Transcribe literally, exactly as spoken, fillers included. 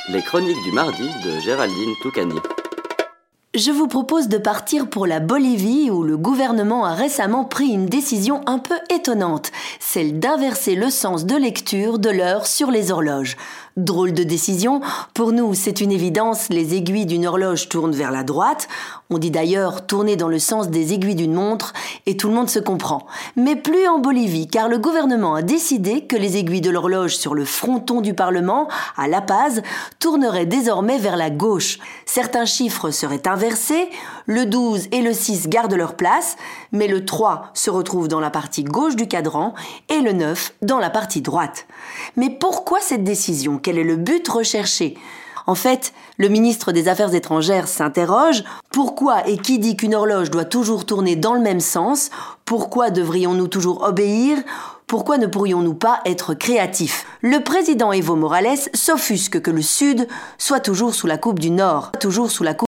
Les chroniques du mardi de Géraldine Toucani. Je vous propose de partir pour la Bolivie où le gouvernement a récemment pris une décision un peu étonnante, celle d'inverser le sens de lecture de l'heure sur les horloges. Drôle de décision, pour nous c'est une évidence, les aiguilles d'une horloge tournent vers la droite, on dit d'ailleurs tourner dans le sens des aiguilles d'une montre et tout le monde se comprend. Mais plus en Bolivie car le gouvernement a décidé que les aiguilles de l'horloge sur le fronton du Parlement, à La Paz, tourneraient désormais vers la gauche. Certains chiffres seraient inversés, le douze et le six gardent leur place, mais le trois se retrouve dans la partie gauche du cadran et le neuf dans la partie droite. Mais pourquoi cette décision ? Quel est le but recherché ? En fait, le ministre des Affaires étrangères s'interroge « Pourquoi et qui dit qu'une horloge doit toujours tourner dans le même sens ? Pourquoi devrions-nous toujours obéir ? Pourquoi ne pourrions-nous pas être créatifs ?» Le président Evo Morales s'offusque que le Sud soit toujours sous la coupe du Nord, toujours sous la coupe